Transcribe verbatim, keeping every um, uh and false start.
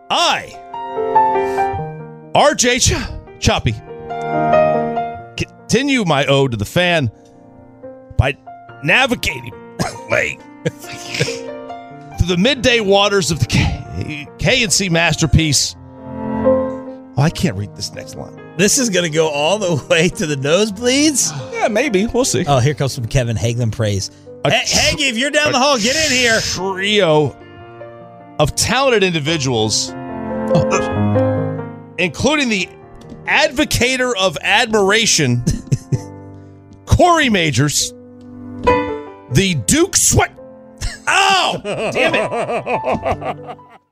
I, R J Ch- Choppy, continue my ode to the fan by navigating my way through the midday waters of the K- K&C masterpiece. Oh, I can't read this next line. This is going to go all the way to the nosebleeds? Yeah, maybe. We'll see. Oh, here comes some Kevin Hagelin praise. Hey, tr- Hagee, if you're down the hall, get in here. Trio of talented individuals, oh. including the advocator of admiration, Corey Majors, the Duke Sweat. Oh, damn it.